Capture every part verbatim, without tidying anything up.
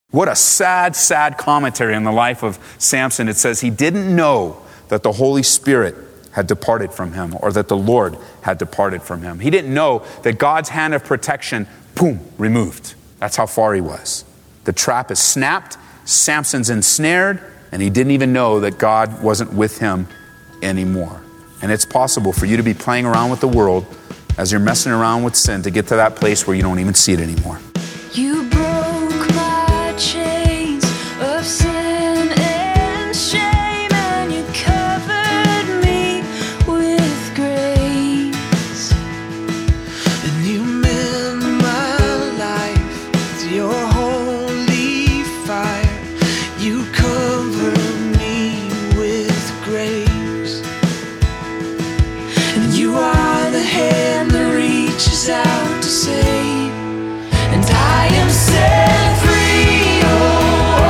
What a sad, sad commentary on the life of Samson. It says he didn't know that the Holy Spirit had departed from him, or that the Lord had departed from him. He didn't know that God's hand of protection, boom, removed. That's how far he was. The trap is snapped, Samson's ensnared, and he didn't even know that God wasn't with him anymore. And it's possible for you to be playing around with the world as you're messing around with sin to get to that place where you don't even see it anymore. You broke my chains of sin and shame, and you covered me with grace. And you mend my life with your holy fire. You cover me with grace. And you are the hand that reaches out to save. And I am set free, oh,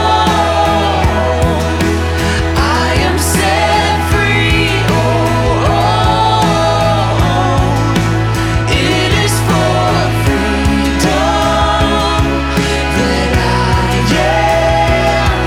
oh, oh. I am set free, oh, oh, oh. It is for freedom that I am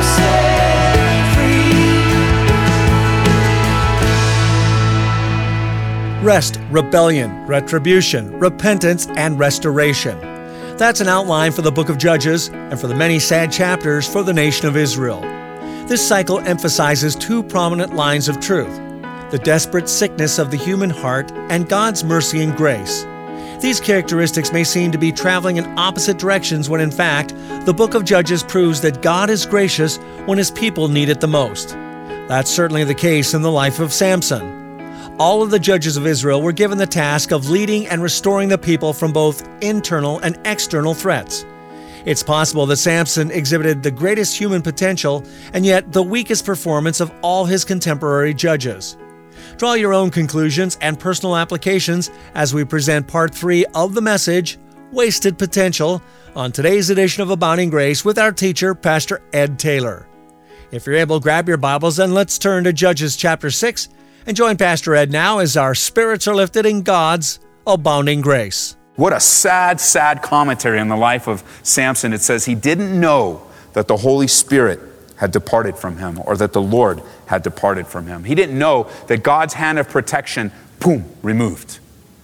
set free. Rest, rebellion, retribution, repentance, and restoration. That's an outline for the book of Judges and for the many sad chapters for the nation of Israel. This cycle emphasizes two prominent lines of truth: the desperate sickness of the human heart and God's mercy and grace. These characteristics may seem to be traveling in opposite directions when in fact, the book of Judges proves that God is gracious when his people need it the most. That's certainly the case in the life of Samson. All of the judges of Israel were given the task of leading and restoring the people from both internal and external threats. It's possible that Samson exhibited the greatest human potential and yet the weakest performance of all his contemporary judges. Draw your own conclusions and personal applications as we present part three of the message, Wasted Potential, on today's edition of Abounding Grace with our teacher, Pastor Ed Taylor. If you're able, grab your Bibles and let's turn to Judges chapter six and join Pastor Ed now as our spirits are lifted in God's abounding grace. What a sad, sad commentary on the life of Samson. It says he didn't know that the Holy Spirit had departed from him, or that the Lord had departed from him. He didn't know that God's hand of protection, boom, removed.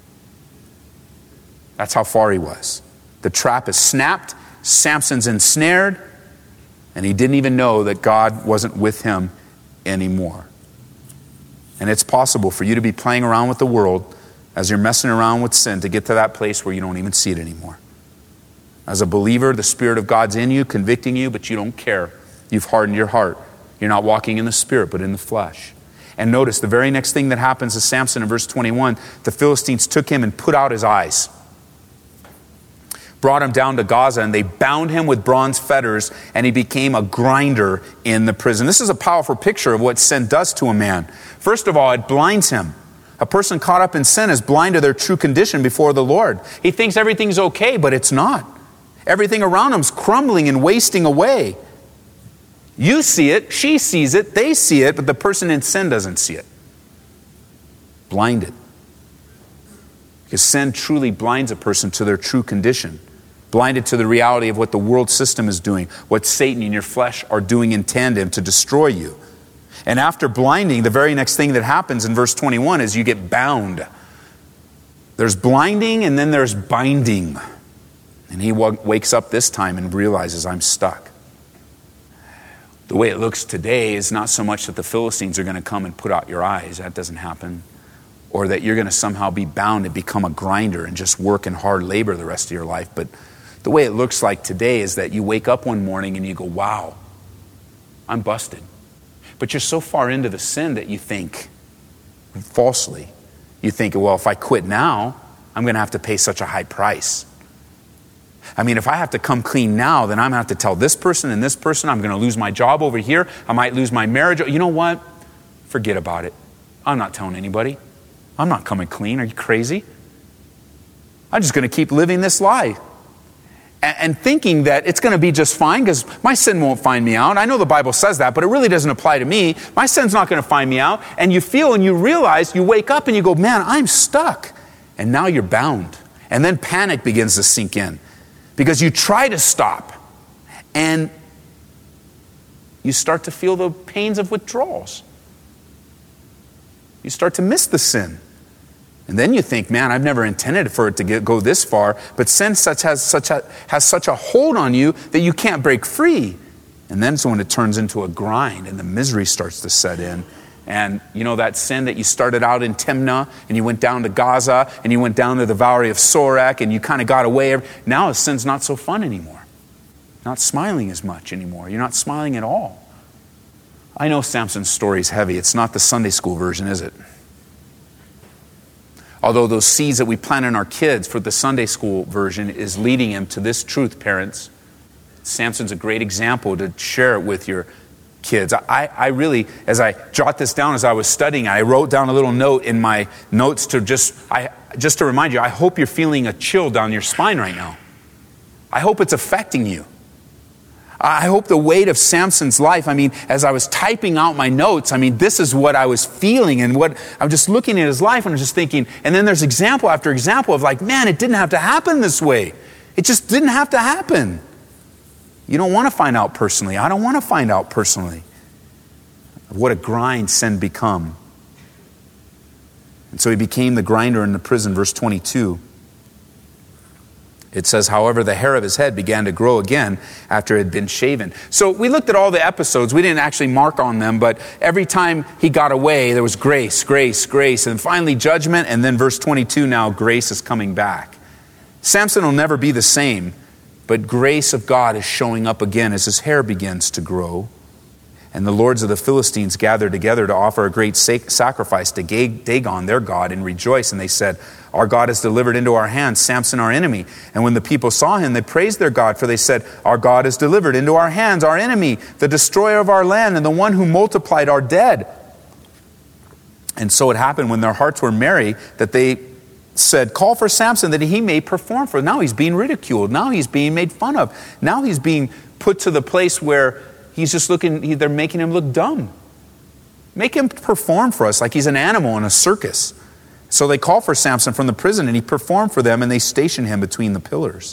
That's how far he was. The trap is snapped, Samson's ensnared, and he didn't even know that God wasn't with him anymore. And it's possible for you to be playing around with the world as you're messing around with sin to get to that place where you don't even see it anymore. As a believer, the Spirit of God's in you, convicting you, but you don't care. You've hardened your heart. You're not walking in the Spirit, but in the flesh. And notice the very next thing that happens to Samson in verse twenty-one, the Philistines took him and put out his eyes, brought him down to Gaza, and they bound him with bronze fetters, and he became a grinder in the prison. This is a powerful picture of what sin does to a man. First of all, it blinds him. A person caught up in sin is blind to their true condition before the Lord. He thinks everything's okay, but it's not. Everything around him's crumbling and wasting away. You see it, she sees it, they see it, but the person in sin doesn't see it. Blinded. Because sin truly blinds a person to their true condition. Blinded to the reality of what the world system is doing, what Satan and your flesh are doing in tandem to destroy you. And after blinding, the very next thing that happens in verse twenty-one is you get bound. There's blinding and then there's binding. And he w- wakes up this time and realizes, I'm stuck. The way it looks today is not so much that the Philistines are going to come and put out your eyes. That doesn't happen. Or that you're going to somehow be bound and become a grinder and just work in hard labor the rest of your life. But the way it looks like today is that you wake up one morning and you go, wow, I'm busted. But you're so far into the sin that you think, falsely, you think, well, if I quit now, I'm going to have to pay such a high price. I mean, if I have to come clean now, then I'm going to have to tell this person and this person, I'm going to lose my job over here. I might lose my marriage. You know what? Forget about it. I'm not telling anybody. I'm not coming clean. Are you crazy? I'm just going to keep living this lie. And thinking that it's going to be just fine because my sin won't find me out. I know the Bible says that, but it really doesn't apply to me. My sin's not going to find me out. And you feel and you realize, you wake up and you go, man, I'm stuck. And now you're bound. And then panic begins to sink in because you try to stop and you start to feel the pains of withdrawals. You start to miss the sin. And then you think, man, I've never intended for it to get, go this far, but sin such has, such a, has such a hold on you that you can't break free. And then it's when it turns into a grind and the misery starts to set in. And you know that sin that you started out in Timnah and you went down to Gaza and you went down to the valley of Sorek and you kind of got away. Now sin's not so fun anymore. Not smiling as much anymore. You're not smiling at all. I know Samson's story is heavy. It's not the Sunday school version, is it? Although those seeds that we plant in our kids for the Sunday school version is leading him to this truth, parents. Samson's a great example to share it with your kids. I, I really, as I jot this down as I was studying, I wrote down a little note in my notes to just, I, just to remind you, I hope you're feeling a chill down your spine right now. I hope it's affecting you. I hope the weight of Samson's life, I mean, as I was typing out my notes, I mean, this is what I was feeling and what I'm just looking at his life and I was just thinking, and then there's example after example of like, man, it didn't have to happen this way. It just didn't have to happen. You don't want to find out personally. I don't want to find out personally what a grind sin become. And so he became the grinder in the prison, verse twenty-two. It says, however, the hair of his head began to grow again after it had been shaven. So we looked at all the episodes. We didn't actually mark on them, but every time he got away, there was grace, grace, grace, and finally judgment. And then verse twenty-two, now grace is coming back. Samson will never be the same, but grace of God is showing up again as his hair begins to grow. And the lords of the Philistines gathered together to offer a great sacrifice to Dagon, their god, and rejoice. And they said, our God is delivered into our hands, Samson our enemy. And when the people saw him, they praised their God, for they said, our God is delivered into our hands, our enemy, the destroyer of our land, and the one who multiplied our dead. And so it happened when their hearts were merry that they said, call for Samson that he may perform for. Now he's being ridiculed. Now he's being made fun of. Now he's being put to the place where he's just looking, they're making him look dumb. Make him perform for us like he's an animal in a circus. So they called for Samson from the prison and he performed for them and they stationed him between the pillars.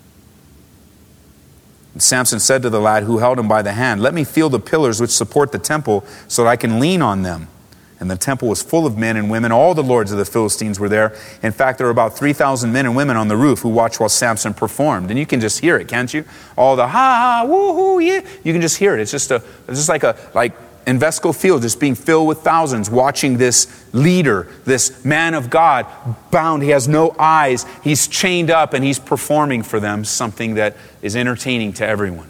And Samson said to the lad who held him by the hand, let me feel the pillars which support the temple so that I can lean on them. And the temple was full of men and women. All the lords of the Philistines were there. In fact, there were about three thousand men and women on the roof who watched while Samson performed. And you can just hear it, can't you? All the ha ha, woo hoo, yeah. You can just hear it. It's just a, it's just like a, like Invesco Field just being filled with thousands watching this leader, this man of God, bound. He has no eyes. He's chained up and he's performing for them something that is entertaining to everyone.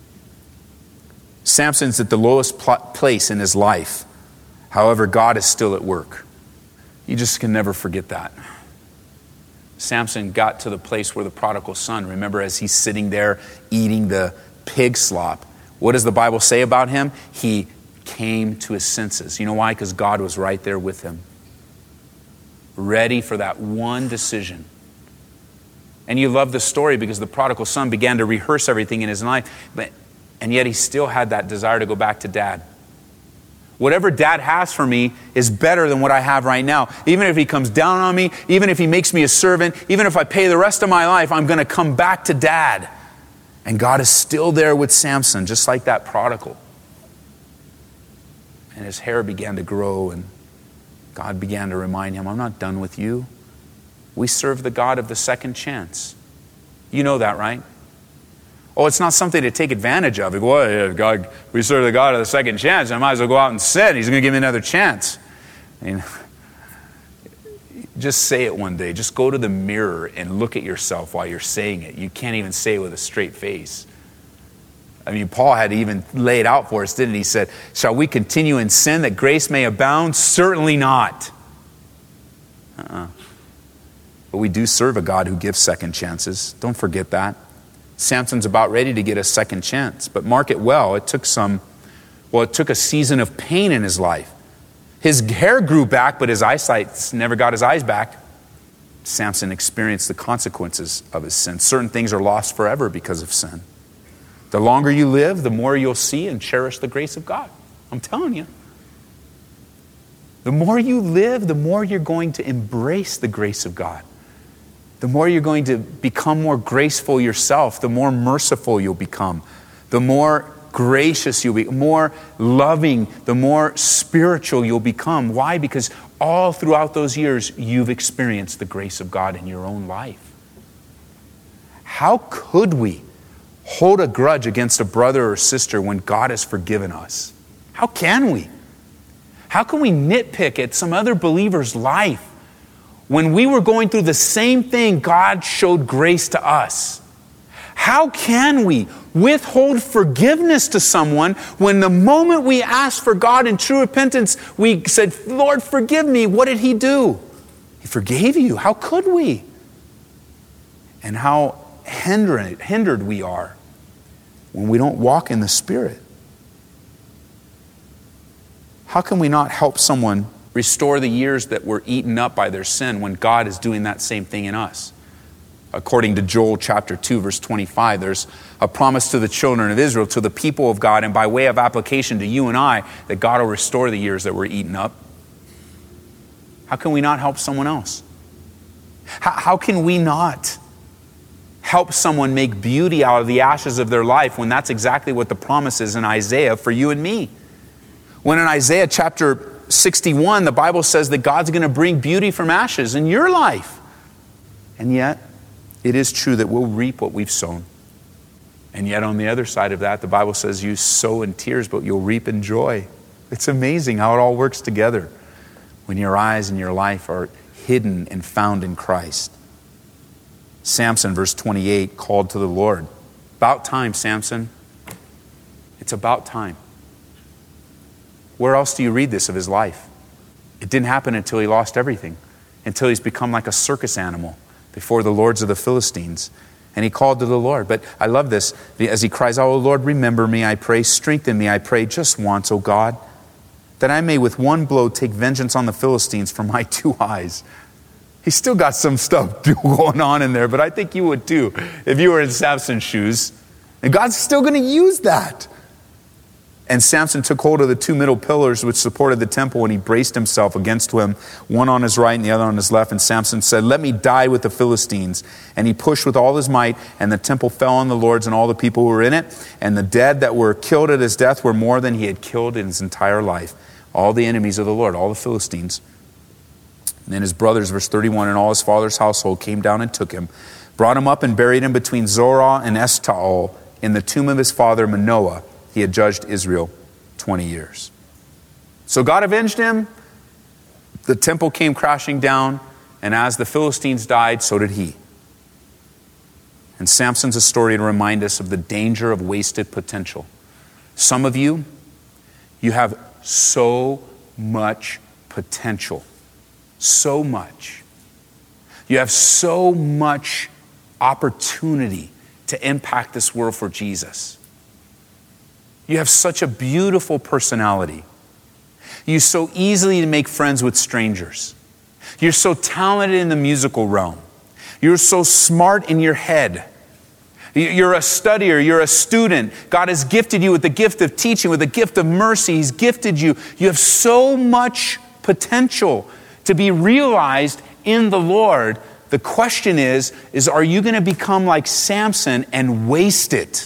Samson's at the lowest pl- place in his life. However, God is still at work. You just can never forget that. Samson got to the place where the prodigal son, remember as he's sitting there eating the pig slop, what does the Bible say about him? He came to his senses. You know why? Because God was right there with him. Ready for that one decision. And you love the story because the prodigal son began to rehearse everything in his life, but, and yet he still had that desire to go back to dad. Whatever dad has for me is better than what I have right now. Even if he comes down on me, even if he makes me a servant, even if I pay the rest of my life, I'm going to come back to dad. And God is still there with Samson, just like that prodigal. And his hair began to grow and God began to remind him, I'm not done with you. We serve the God of the second chance. You know that, right? Oh, it's not something to take advantage of. Well, God, we serve the God of the second chance. I might as well go out and sin. He's going to give me another chance. I mean, just say it one day. Just go to the mirror and look at yourself while you're saying it. You can't even say it with a straight face. I mean, Paul had to even lay it out for us, didn't he? He said, shall we continue in sin that grace may abound? Certainly not. Uh-uh. But we do serve a God who gives second chances. Don't forget that. Samson's about ready to get a second chance. But mark it well, it took some, well, it took a season of pain in his life. His hair grew back, but his eyesight never got his eyes back. Samson experienced the consequences of his sin. Certain things are lost forever because of sin. The longer you live, the more you'll see and cherish the grace of God. I'm telling you. The more you live, the more you're going to embrace the grace of God. The more you're going to become more graceful yourself, the more merciful you'll become. the more gracious you'll be, more loving, the more spiritual you'll become. Why? Because all throughout those years, you've experienced the grace of God in your own life. How could we hold a grudge against a brother or sister when God has forgiven us? How can we? How can we nitpick at some other believer's life when we were going through the same thing God showed grace to us? How can we withhold forgiveness to someone when the moment we asked for God in true repentance, we said, Lord, forgive me? What did He do? He forgave you. How could we? And how hindered, hindered we are when we don't walk in the Spirit. How can we not help someone restore the years that were eaten up by their sin when God is doing that same thing in us? According to Joel chapter two, verse twenty-five, there's a promise to the children of Israel, to the people of God, and by way of application to you and I, that God will restore the years that were eaten up. How can we not help someone else? How, how can we not help someone make beauty out of the ashes of their life when that's exactly what the promise is in Isaiah for you and me? When in Isaiah chapter sixty-one, the Bible says that God's going to bring beauty from ashes in your life. And yet, it is true that we'll reap what we've sown. And yet on the other side of that, the Bible says you sow in tears, but you'll reap in joy. It's amazing how it all works together when your eyes and your life are hidden and found in Christ. Samson, verse twenty-eight, called to the Lord. About time, Samson. It's about time. Where else do you read this of his life? It didn't happen until he lost everything, until he's become like a circus animal before the lords of the Philistines. And he called to the Lord. But I love this. As he cries out, "Oh Lord, remember me, I pray. Strengthen me, I pray, just once, O God, that I may with one blow take vengeance on the Philistines for my two eyes." He's still got some stuff going on in there, but I think you would too if you were in Samson's shoes. And God's still going to use that. And Samson took hold of the two middle pillars which supported the temple, and he braced himself against them, one on his right and the other on his left. And Samson said, "Let me die with the Philistines." And he pushed with all his might, and the temple fell on the lords and all the people who were in it. And the dead that were killed at his death were more than he had killed in his entire life. All the enemies of the Lord, all the Philistines. And then his brothers, verse thirty-one, and all his father's household came down and took him, brought him up and buried him between Zorah and Eshtaol in the tomb of his father Manoah. He had judged Israel twenty years. So God avenged him. The temple came crashing down. And as the Philistines died, so did he. And Samson's a story to remind us of the danger of wasted potential. Some of you, you have so much potential. So much. You have so much opportunity to impact this world for Jesus. You have such a beautiful personality. You so easily make friends with strangers. You're so talented in the musical realm. You're so smart in your head. You're a studier. You're a student. God has gifted you with the gift of teaching, with the gift of mercy. He's gifted you. You have so much potential to be realized in the Lord. The question is, is are you going to become like Samson and waste it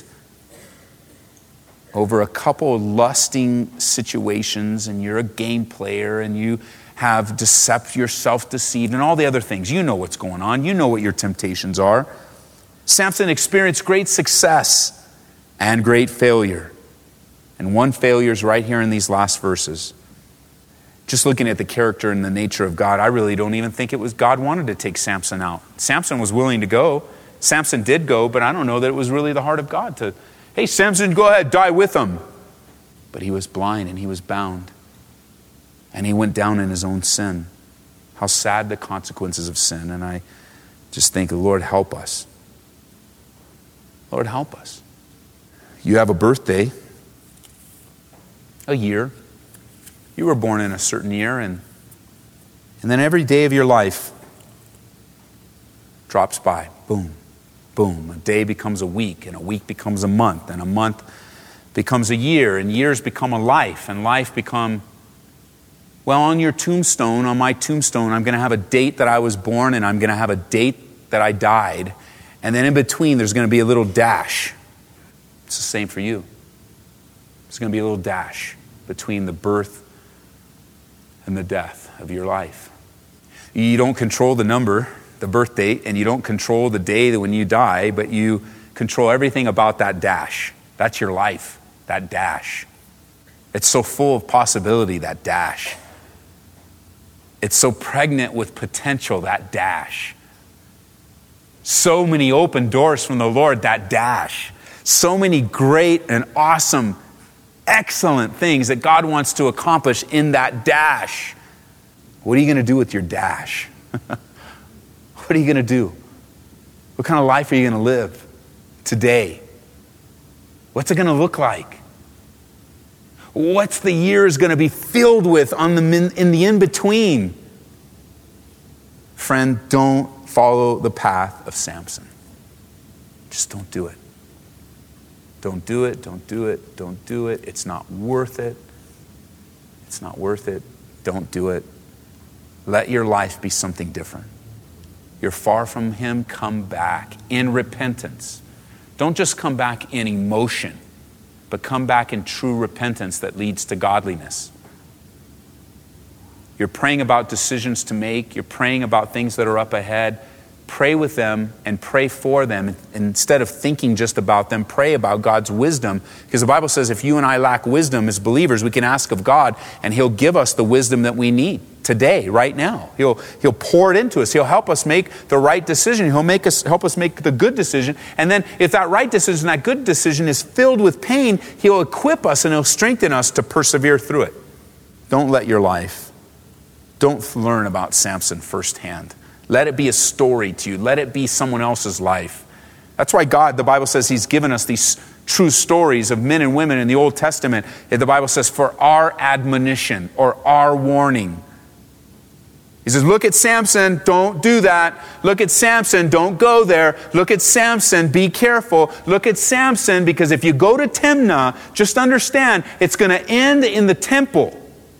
over a couple of lusting situations, and you're a game player and you have decept yourself deceived and all the other things? You know what's going on. You know what your temptations are. Samson experienced great success and great failure. And one failure is right here in these last verses. Just looking at the character and the nature of God, I really don't even think it was God wanted to take Samson out. Samson was willing to go. Samson did go, but I don't know that it was really the heart of God to, "Hey, Samson, go ahead, die with them." But he was blind and he was bound. And he went down in his own sin. How sad the consequences of sin. And I just think, Lord, help us. Lord, help us. You have a birthday, a year. You were born in a certain year, and, and then every day of your life drops by. Boom. Boom, a day becomes a week, and a week becomes a month, and a month becomes a year, and years become a life, and life become, well, on your tombstone, on my tombstone, I'm going to have a date that I was born, and I'm going to have a date that I died, and then in between there's going to be a little dash. It's the same for you. There's going to be a little dash between the birth and the death of your life. You don't control the number, the birth date, and you don't control the day that when you die, but you control everything about that dash. That's your life, that dash. It's so full of possibility, that dash. It's so pregnant with potential, that dash. So many open doors from the Lord, that dash. So many great and awesome, excellent things that God wants to accomplish in that dash. What are you going to do with your dash? What are you going to do? What kind of life are you going to live today? What's it going to look like? What's the years going to be filled with on the min, in the in-between? Friend, don't follow the path of Samson. Just don't do it. Don't do it, don't do it, don't do it. It's not worth it. It's not worth it. Don't do it. Let your life be something different. You're far from him, come back in repentance. Don't just come back in emotion, but come back in true repentance that leads to godliness. You're praying about decisions to make. You're praying about things that are up ahead. Pray with them and pray for them. Instead of thinking just about them, pray about God's wisdom. Because the Bible says if you and I lack wisdom as believers, we can ask of God and he'll give us the wisdom that we need today, right now. He'll, he'll pour it into us. He'll help us make the right decision. He'll make us, help us make the good decision. And then if that right decision, that good decision is filled with pain, he'll equip us and he'll strengthen us to persevere through it. Don't let your life, don't learn about Samson firsthand. Let it be a story to you. Let it be someone else's life. That's why God, the Bible says he's given us these true stories of men and women in the Old Testament. The Bible says for our admonition or our warning. He says, look at Samson, don't do that. Look at Samson, don't go there. Look at Samson, be careful. Look at Samson, because if you go to Timnah, just understand, it's going to end in the temple.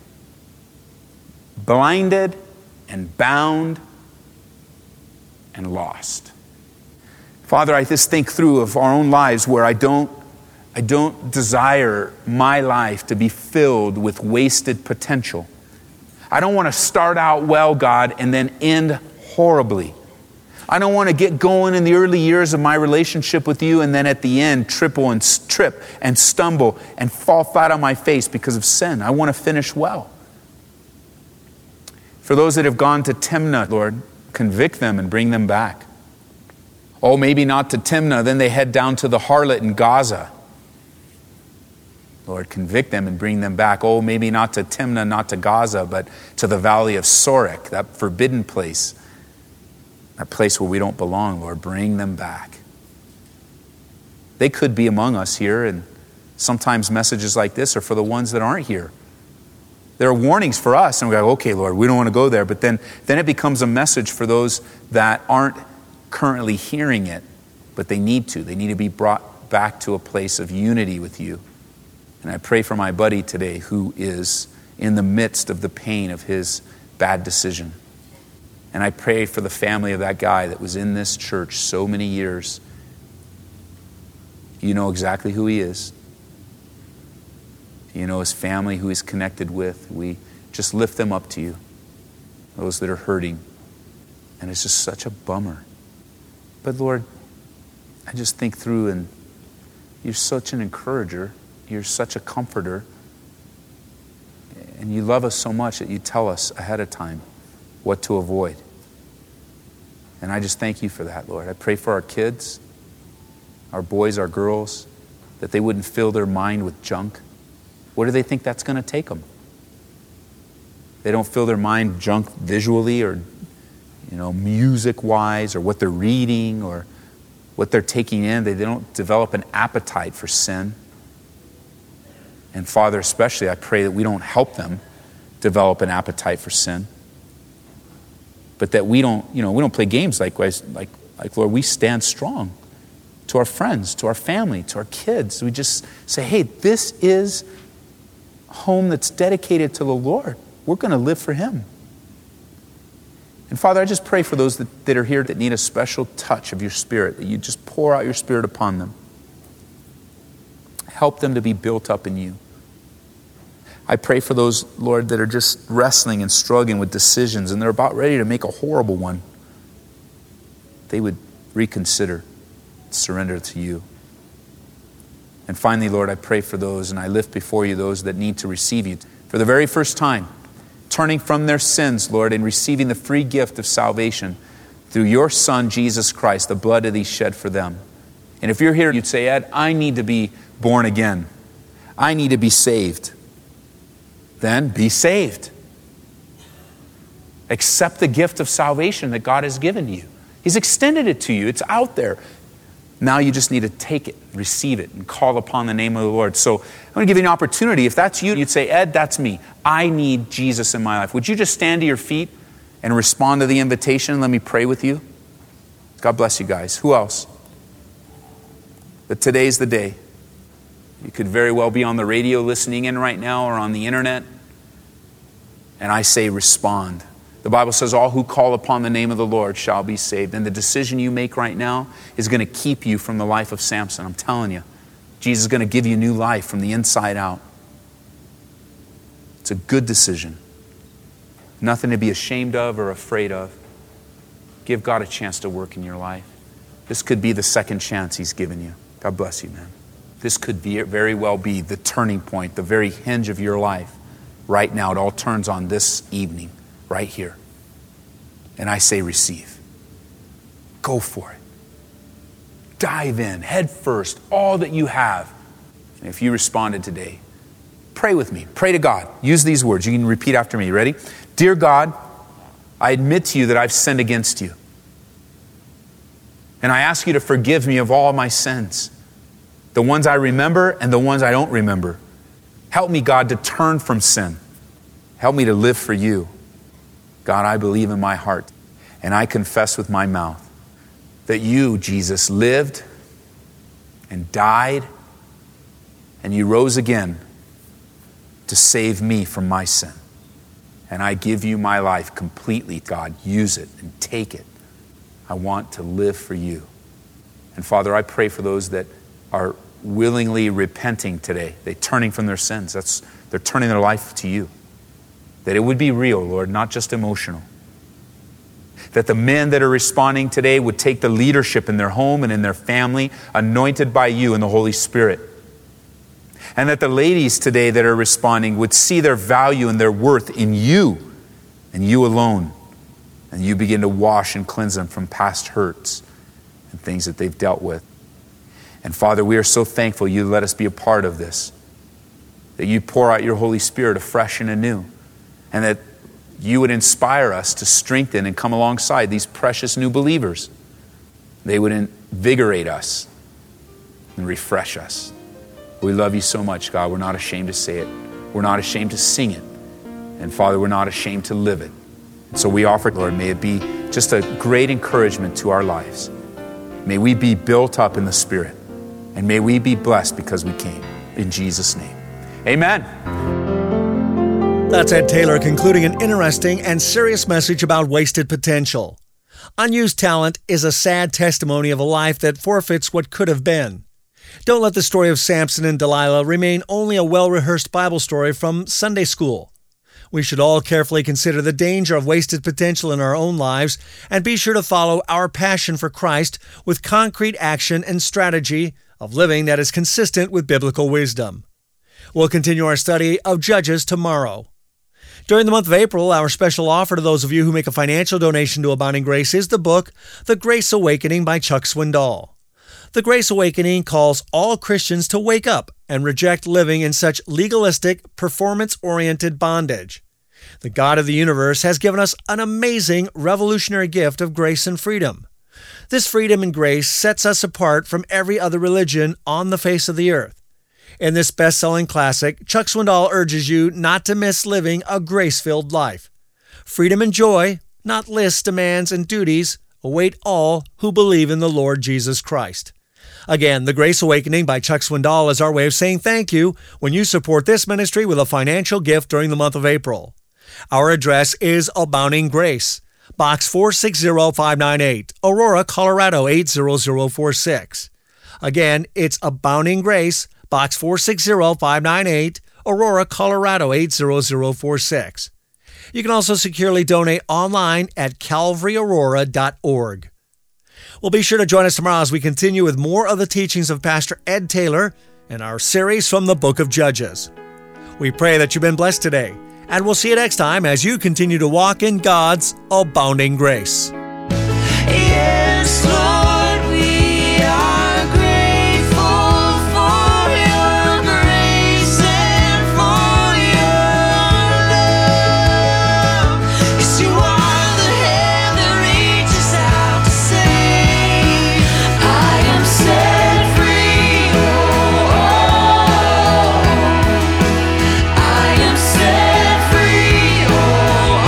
Blinded and bound and lost. Father, I just think through of our own lives where I don't, I don't desire my life to be filled with wasted potential. I don't want to start out well, God, and then end horribly. I don't want to get going in the early years of my relationship with you and then at the end triple and trip and stumble and fall flat on my face because of sin. I want to finish well. For those that have gone to Timnah, Lord, convict them and bring them back. Oh, maybe not to Timnah, then they head down to the harlot in Gaza. Lord, convict them and bring them back. Oh, maybe not to Timnah, not to Gaza, but to the valley of Sorek, that forbidden place, that place where we don't belong. Lord, bring them back. They could be among us here, and sometimes messages like this are for the ones that aren't here. There are warnings for us, and we go, okay, Lord, we don't want to go there. But then, then it becomes a message for those that aren't currently hearing it, but they need to. They need to be brought back to a place of unity with you. And I pray for my buddy today who is in the midst of the pain of his bad decision. And I pray for the family of that guy that was in this church so many years. You know exactly who he is. You know his family, who he's connected with. We just lift them up to you. Those that are hurting. And it's just such a bummer. But Lord, I just think through, and you're such an encourager. You're such a comforter. And you love us so much that you tell us ahead of time what to avoid. And I just thank you for that, Lord. I pray for our kids, our boys, our girls, that they wouldn't fill their mind with junk. What do they think that's going to take them? They don't fill their mind junk visually or, you know, music-wise, or what they're reading or what they're taking in. They, they don't develop an appetite for sin. And Father, especially, I pray that we don't help them develop an appetite for sin. But that we don't, you know, we don't play games like, like, like Lord, we stand strong to our friends, to our family, to our kids. We just say, hey, this is home that's dedicated to the Lord. We're going to live for him. And Father, I just pray for those that, that are here that need a special touch of your Spirit, that you just pour out your Spirit upon them. Help them to be built up in you. I pray for those, Lord, that are just wrestling and struggling with decisions and they're about ready to make a horrible one. They would reconsider, surrender to you. And finally, Lord, I pray for those and I lift before you those that need to receive you for the very first time, turning from their sins, Lord, and receiving the free gift of salvation through your Son, Jesus Christ, the blood that He shed for them. And if you're here, you'd say, Ed, I need to be born again. I need to be saved. Then be saved. Accept the gift of salvation that God has given you. He's extended it to you. It's out there. Now you just need to take it, receive it, and call upon the name of the Lord. So I'm going to give you an opportunity. If that's you, you'd say, Ed, that's me. I need Jesus in my life. Would you just stand to your feet and respond to the invitation? Let me pray with you. God bless you guys. Who else? But today's the day. You could very well be on the radio listening in right now or on the internet. And I say respond. The Bible says all who call upon the name of the Lord shall be saved. And the decision you make right now is going to keep you from the life of Samson. I'm telling you. Jesus is going to give you new life from the inside out. It's a good decision. Nothing to be ashamed of or afraid of. Give God a chance to work in your life. This could be the second chance He's given you. God bless you, man. This could be, very well be the turning point, the very hinge of your life. Right now, it all turns on this evening, right here. And I say receive. Go for it. Dive in, head first, all that you have. And if you responded today, pray with me. Pray to God. Use these words. You can repeat after me. Ready? Dear God, I admit to you that I've sinned against you. And I ask you to forgive me of all my sins. The ones I remember and the ones I don't remember. Help me, God, to turn from sin. Help me to live for you. God, I believe in my heart and I confess with my mouth that you, Jesus, lived and died and you rose again to save me from my sin. And I give you my life completely, God. Use it and take it. I want to live for you. And Father, I pray for those that are willingly repenting today. They're turning from their sins. That's, they're turning their life to you. That it would be real, Lord, not just emotional. That the men that are responding today would take the leadership in their home and in their family, anointed by you and the Holy Spirit. And that the ladies today that are responding would see their value and their worth in you and you alone. And you begin to wash and cleanse them from past hurts and things that they've dealt with. And Father, we are so thankful you let us be a part of this. That you pour out your Holy Spirit afresh and anew. And that you would inspire us to strengthen and come alongside these precious new believers. They would invigorate us and refresh us. We love you so much, God. We're not ashamed to say it. We're not ashamed to sing it. And Father, we're not ashamed to live it. And so we offer, Lord, may it be just a great encouragement to our lives. May we be built up in the Spirit. And may we be blessed because we came. In Jesus' name. Amen. That's Ed Taylor concluding an interesting and serious message about wasted potential. Unused talent is a sad testimony of a life that forfeits what could have been. Don't let the story of Samson and Delilah remain only a well-rehearsed Bible story from Sunday school. We should all carefully consider the danger of wasted potential in our own lives and be sure to follow our passion for Christ with concrete action and strategy of living that is consistent with biblical wisdom. We'll continue our study of Judges tomorrow. During the month of April, our special offer to those of you who make a financial donation to Abounding Grace is the book, The Grace Awakening by Chuck Swindoll. The Grace Awakening calls all Christians to wake up and reject living in such legalistic, performance-oriented bondage. The God of the universe has given us an amazing, revolutionary gift of grace and freedom. This freedom and grace sets us apart from every other religion on the face of the earth. In this best-selling classic, Chuck Swindoll urges you not to miss living a grace-filled life. Freedom and joy, not lists, demands, and duties, await all who believe in the Lord Jesus Christ. Again, The Grace Awakening by Chuck Swindoll is our way of saying thank you when you support this ministry with a financial gift during the month of April. Our address is Abounding Grace, Box four six zero five nine eight, Aurora, Colorado eight zero zero four six. Again, it's Abounding Grace, Box four six zero five nine eight, Aurora, Colorado eight zero zero four six. You can also securely donate online at calvary aurora dot org. Well, be sure to join us tomorrow as we continue with more of the teachings of Pastor Ed Taylor in our series from the Book of Judges. We pray that you've been blessed today, and we'll see you next time as you continue to walk in God's abounding grace. Yes, Lord, we are grateful for your grace and for your love. 'Cause you are the hand that reaches out to say, I am set free. Oh, I am set free. Oh,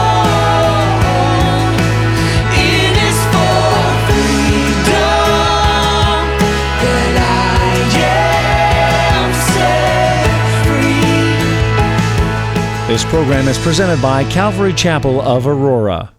it is for freedom that I am set free. This program is presented by Calvary Chapel of Aurora.